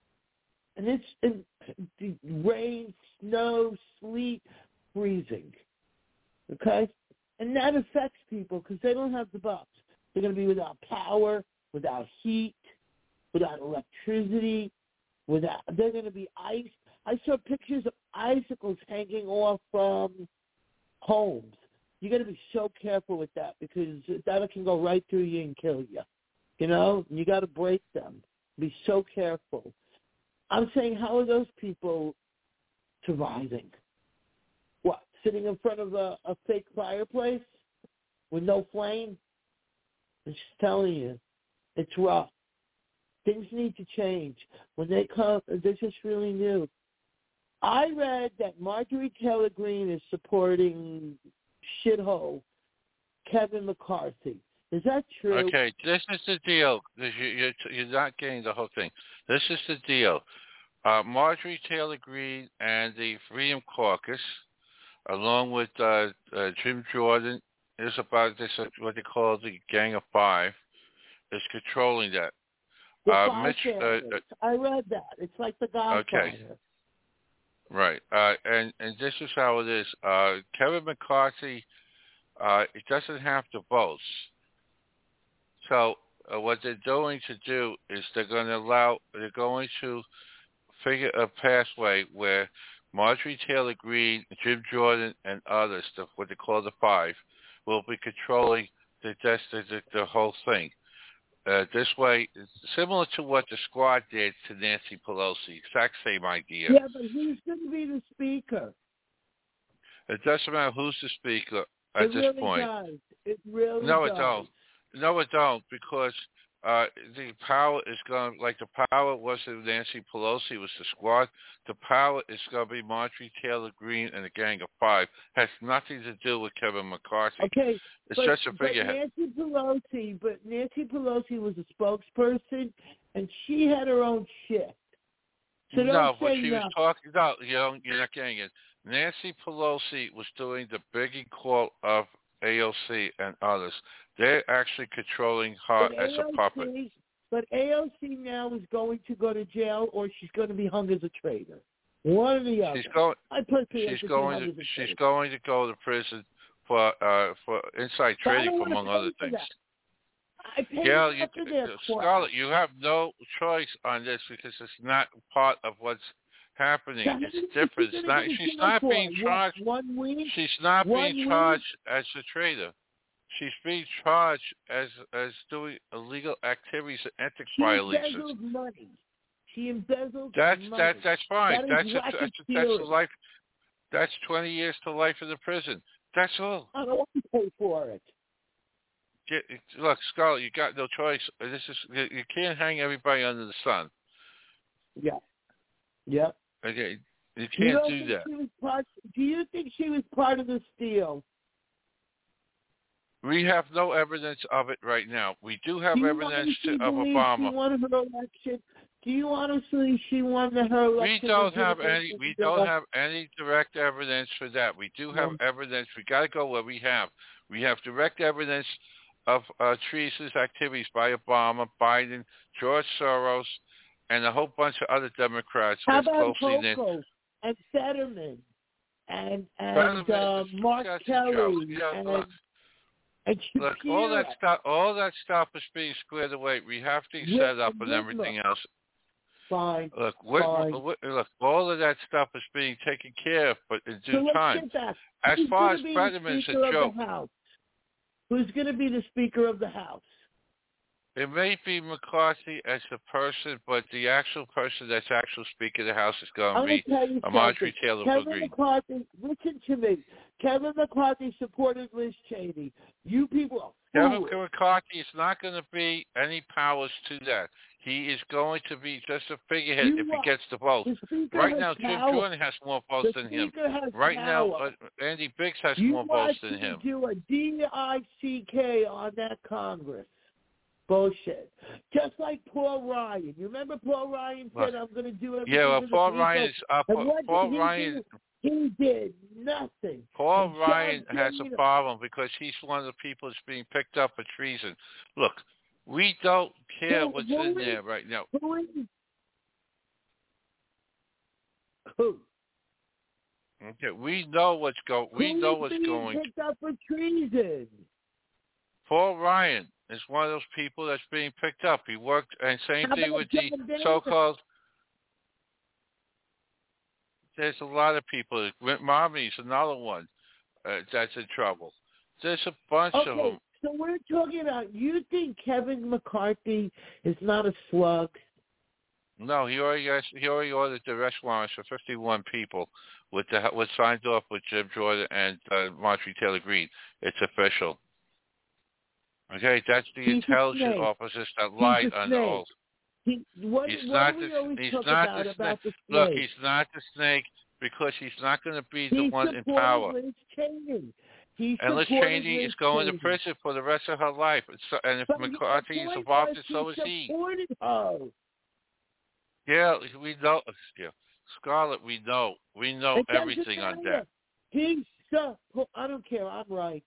and it's in the rain, snow, sleet, freezing. Okay, and that affects people because they don't have the bucks. They're going to be without power, without heat, without electricity, without they're going to be ice. I saw pictures of icicles hanging off um, homes. You got to be so careful with that because that can go right through you and kill you. You know, you got to break them. Be so careful. I'm saying, how are those people surviving? What, sitting in front of a, a fake fireplace with no flame? I'm just telling you. It's rough. Things need to change. When they come, this is really new. I read that Marjorie Taylor Greene is supporting shithole Kevin McCarthy. Is that true? Okay, this is the deal. This- you- You're, you're not getting the whole thing. This is the deal. Uh, Marjorie Taylor Greene and the Freedom Caucus, along with uh, uh, Jim Jordan, is about this, uh, what they call the Gang of Five, is controlling that. The Uh, five Mitch, uh, uh, I read that. It's like the Godfather. Okay. Right. Uh, and, and this is how it is. Uh, Kevin McCarthy, uh, it doesn't have the votes. So uh, what they're going to do is they're going to allow, they're going to figure a pathway where Marjorie Taylor Greene, Jim Jordan, and others, the, what they call the five, will be controlling the, the, the, the whole thing. Uh, this way, it's similar to what the Squad did to Nancy Pelosi, exact same idea. Yeah, but who's going to be the speaker? It doesn't matter who's the speaker at it this really point. Does. It really no, does. it don't. No, it don't, because uh, the power is going like the power wasn't Nancy Pelosi, was the Squad. The power is going to be Marjorie Taylor Greene and the Gang of Five. Has nothing to do with Kevin McCarthy. Okay, it's but, just a figurehead. But Nancy Pelosi, but Nancy Pelosi was a spokesperson, and she had her own shit. So no, don't but say she no. was talking. No, you know, you're not getting it. Nancy Pelosi was doing the begging call of A O C and others. They're actually controlling her but as A O C, a puppet. But A O C now is going to go to jail, or she's going to be hung as a traitor. One or the other. She's going. I personally She's think going. To, she's traitor. going to go to prison for uh, for inside trading, among other things. I pay Gail, you, for their Scarlett, you have no choice on this because it's not part of what's happening. So it's different. It's not. She's not being charged. One week. She's not one being week? charged as a traitor. She's being charged as as doing illegal activities and ethics she violations. She embezzled money. She embezzled that's, money. That's that's fine. That that's a, that's a, that's a life. That's twenty years to life in the prison. That's all. I don't want to pay for it. Get, look, Scarlett, you got no choice. This is you can't hang everybody under the sun. Yeah. Yep. Okay, you can't you do that. She was part, do you think she was part of this deal? We have no evidence of it right now. We do have do evidence to, of Obama. Obama. She won her election. Do you honestly she won her election? We don't have any. We don't have any direct evidence for that. We do have no. evidence. We got to go where we have. We have direct evidence of uh, treasonous activities by Obama, Biden, George Soros, and a whole bunch of other Democrats. How about closely Poco and Fetterman and and Fetterman, uh, Mark Kelly yeah, and. Look. And Look, all that stuff, all that stuff is being squared away. We have things set up and everything else. Fine. Look, what, fine. What, look, all of that stuff is being taken care of, but in due so time. As Who's far as Fetterman's a joke. Who's going to be the Speaker of the House? It may be McCarthy as the person, but the actual person that's actual Speaker of the House is going to be Marjorie Taylor Greene. McCarthy, listen to me. Kevin McCarthy supported Liz Cheney. You people. Kevin McCarthy is not going to be any powers to that. He is going to be just a figurehead you if what? he gets the vote. The right now, Jim power. Jordan has more votes the than him. Right power. now, uh, Andy Biggs has you more votes than him. You want to do a D I C K on that Congress. Bullshit. Just like Paul Ryan. You remember Paul Ryan said, I'm going to do everything. Yeah, well, Paul Ryan is up. Uh, Paul Ryan. Do? He did nothing. Paul and Ryan John has Cena. a problem because he's one of the people that's being picked up for treason. Look, we don't care yeah, what's who in is, there right now. Who is? Who? Okay, we know what's going. We who know what's being going. Picked up for treason. Paul Ryan is one of those people that's being picked up. He worked, and same How thing with John the Davis? so-called. There's a lot of people. Mitt Romney's another one uh, that's in trouble. There's a bunch okay, of them. So we're talking about. You think Kevin McCarthy is not a slug? No, he already has, he already ordered the arrest warrants for fifty-one people, with the was signed off with Jim Jordan and uh, Marjorie Taylor Greene. It's official. Okay, that's the He's intelligence officers that He's lied on the oath. He, what, he's what not do we the, always he's talk not about, the snake. about the Look, snake? he's not the snake because he's not going to be He the one in supported power. Liz Cheney. He And Liz supported Cheney Liz is going Cheney. to prison for the rest of her life. And, so, and if But McCarthy the is point involved, was so is he he. supported her. Yeah, we know. Yeah. Scarlett, we know. We know It doesn't everything on matter. that. He's so, I don't care. I'm right.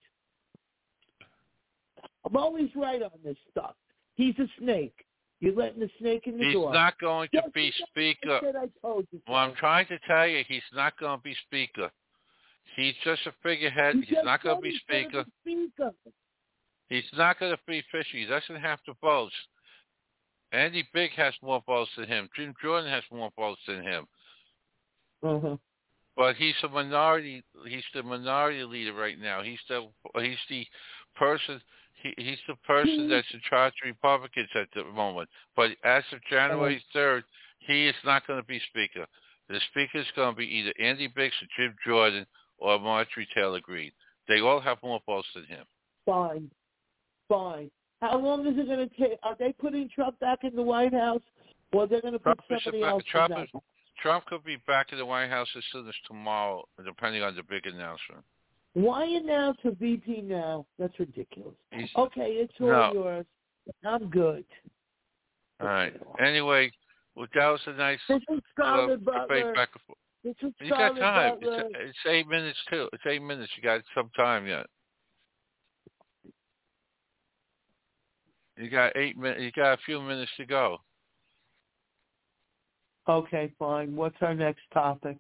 I'm always right on this stuff. He's a snake. You're letting the snake in the He's door. not going to Just be because Speaker. I said I told you so. Well, I'm trying to tell you, he's not going to be Speaker. He's just a figurehead. You He's just not going to said be he's gonna Speaker. be speaker. He's not going to be fishy. He doesn't have to vote. Andy Big has more votes than him. Jim Jordan has more votes than him. Uh-huh. But he's a minority. He's the minority leader right now. He's the he's the person. He, he's the person that's in charge of Republicans at the moment. But as of January third, he is not going to be Speaker. The Speaker is going to be either Andy Biggs or Jim Jordan or Marjorie Taylor Greene. They all have more votes than him. Fine. Fine. How long is it going to take? Are they putting Trump back in the White House, or they're going to put Trump somebody is else Trump in is, that? Trump could be back in the White House as soon as tomorrow, depending on the big announcement. Why announce a V P now? That's ridiculous. He's, okay, it's all no. yours. I'm good. All right. Anyway, well, that was a nice This is Scarlett uh, debate Butler. back and forth. This is You got Scarlett time. Butler. It's, it's eight minutes, too. It's eight minutes. You got some time yet. You got eight minutes. You got a few minutes to go. Okay, fine. What's our next topic?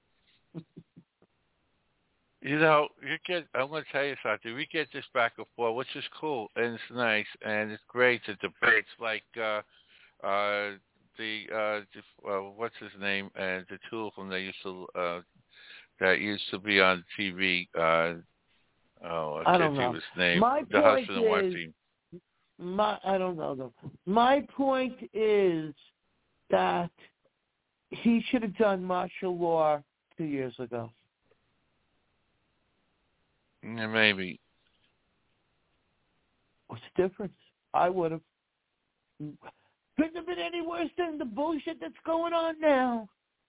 You know, you get. I'm going to tell you something. We get this back and forth, which is cool and it's nice and it's great to debate. Like uh, uh, the, uh, the uh, what's his name, and the two of them that used to uh, that used to be on T V. Uh, oh, I, I can't don't think know. of his name. My the point husband and wife is, team. my I don't know them. My point is that he should have done martial law two years ago. Yeah, maybe. What's the difference? I would have. Couldn't have been any worse than the bullshit that's going on now.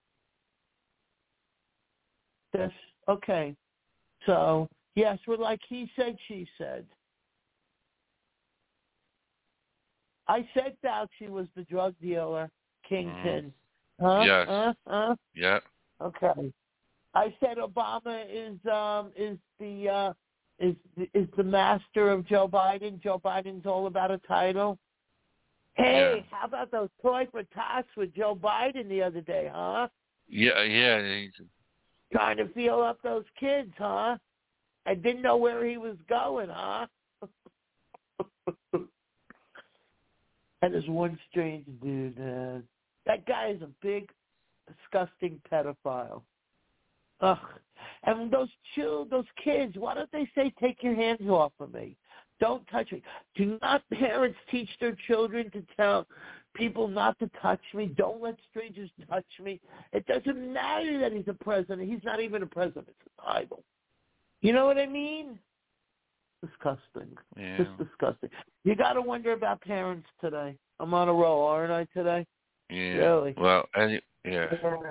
That's okay. So yes, we're like he said, she said. I said Fauci was the drug dealer, kingpin. Mm. Huh? Yes. Huh? Huh? Yeah. Okay. I said Obama is um is the uh is is the master of Joe Biden. Joe Biden's all about a title. Hey, yeah. how about those toy for tots with Joe Biden the other day, huh? Yeah, yeah. He's... Trying to feel up those kids, huh? I didn't know where he was going, huh? And there's one strange dude, man. That guy is a big, disgusting pedophile. Ugh. And those children, those kids, why don't they say, take your hands off of me? Don't touch me. Do not parents teach their children to tell people not to touch me? Don't let strangers touch me. It doesn't matter that he's a president. He's not even a president. It's a title. You know what I mean? Disgusting. Yeah. Just disgusting. You got to wonder about parents today. I'm on a roll, aren't I, today? Yeah. Really? Well, any, yeah.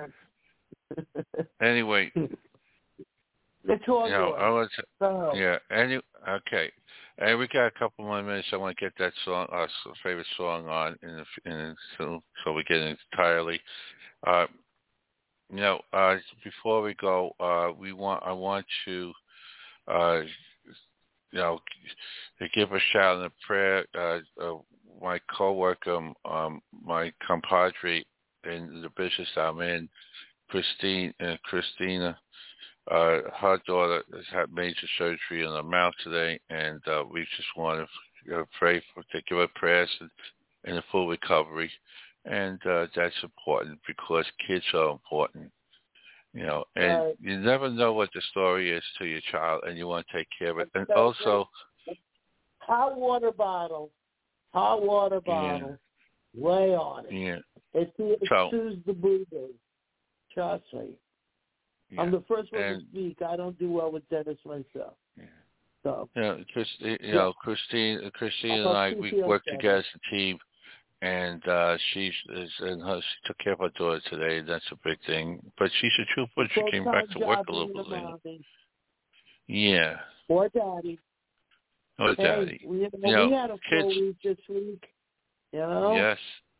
Anyway. It's all you know, yours. I was, So. yeah. Any, okay. And we got a couple more minutes. I want to get that song, our favorite song, on, in the, in, so so we get it entirely. Uh, you know, uh, before we go, uh, we want I want to, uh, you know, to give a shout and a prayer. Uh, uh, my coworker, um, my compadre in the business I'm in, Christine, uh, Christina. Uh, her daughter has had major surgery on her mouth today, and uh, we just want to you know, pray for, to give her prayers and, and a full recovery. And uh, that's important because kids are important, you know. And Right. you never know what the story is to your child, and you want to take care of it. And That's also, right. Hot water bottle, hot water bottle, yeah. Lay on it. Yeah. It, it so, soothes the boo-boo. Trust me. Yeah. I'm the first one and, to speak. I don't do well with Dennis myself. Yeah. So, you know, Christine, you yeah. know, Christine, Christine and I, we work together as a team, and uh, she's is, and her, she took care of her daughter today. That's a big thing. But she's a trooper. She came back to work a little bit later. Yeah. Or daddy. Or hey, daddy. We, you know, know, we had a kids, full week this week. You know. Yes.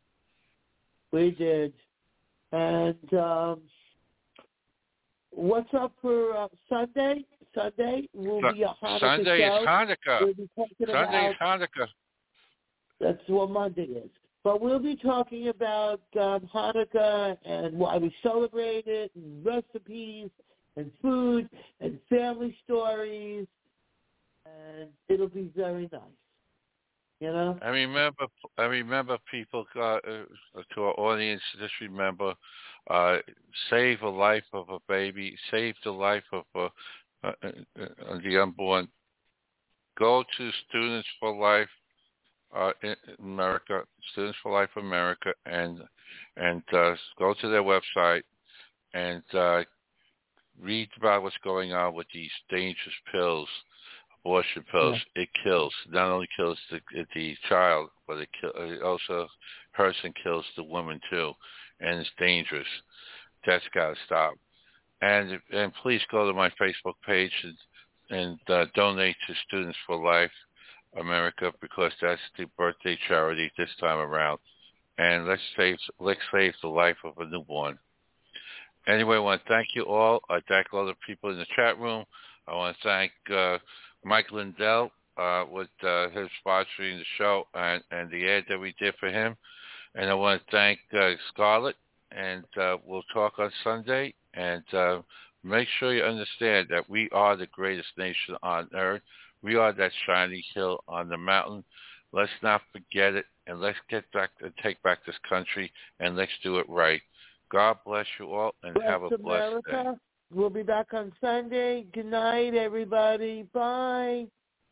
We did. And um, what's up for uh, Sunday? Sunday will be a Hanukkah Sunday show. is Hanukkah. We'll be Sunday is about, Hanukkah. That's what Monday is. But we'll be talking about um, Hanukkah and why we celebrate it, and recipes, and food, and family stories, and it'll be very nice. You know. I remember. I remember people uh, uh, to our audience. Just remember, uh, save a life of a baby. Save the life of a, uh, uh, the unborn. Go to Students for Life uh, in America. Students for Life America, and and uh, go to their website and uh, read about what's going on with these dangerous pills. Abortion pills, yeah. It kills. Not only kills the the child, but it, kill, it also hurts and kills the woman too, and it's dangerous. That's got to stop. And and please go to my Facebook page and, and uh, donate to Students for Life America, because that's the birthday charity this time around. And let's save let's save the life of a newborn. Anyway, I want to thank you all. I thank all the people in the chat room. I want to thank uh, Mike Lindell uh, with uh, his sponsoring the show and, and the ad that we did for him. And I want to thank uh, Scarlett, and uh, we'll talk on Sunday. And uh, make sure you understand that we are the greatest nation on earth. We are that shiny hill on the mountain. Let's not forget it, and let's get back and take back this country, and let's do it right. God bless you all, and bless have a America. blessed day. We'll be back on Sunday. Good night, everybody. Bye.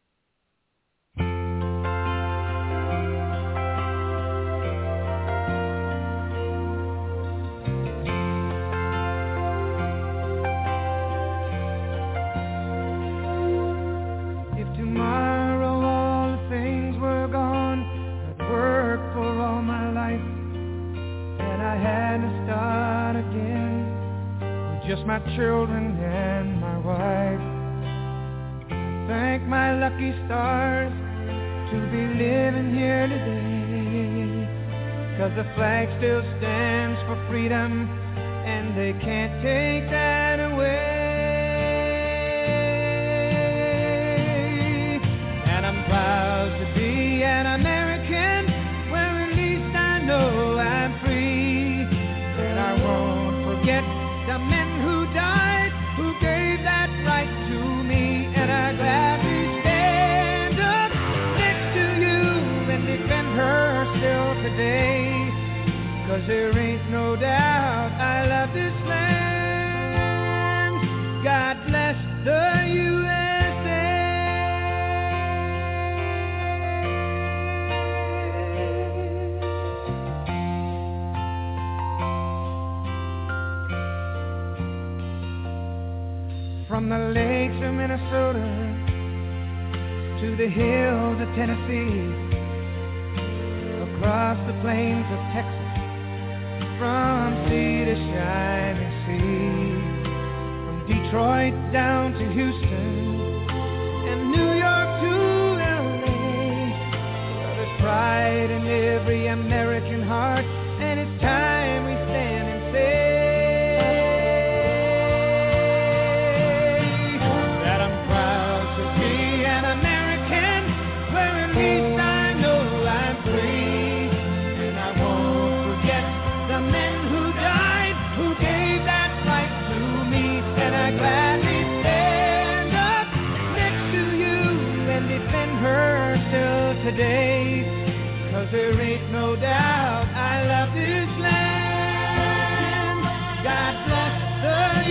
If tomorrow all the things were gone, I'd worked for all my life, and I had to start again. Just my children and my wife. Thank my lucky stars to be living here today, 'cause the flag still stands for freedom, and they can't take that away. And I'm proud to be an American, where at least I know I'm free. And I won't forget the men who died, who gave that right to me. And I gladly stand up next to you and defend her still today, 'cause there ain't no doubt I love this land. God bless the U S A. From the lakes of Minnesota to the hills of Tennessee, across the plains of Texas, from sea to shining sea, from Detroit down to Houston and New York to L A. Well, there's pride in every American heart, and it's time we stand and say today, 'cause there ain't no doubt I love this land. God bless the